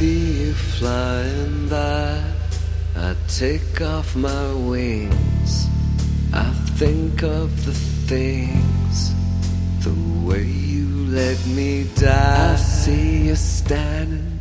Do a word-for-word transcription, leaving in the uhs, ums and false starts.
see you flying by, I take off my wings. I think of the things, the way you let me die. I see you standing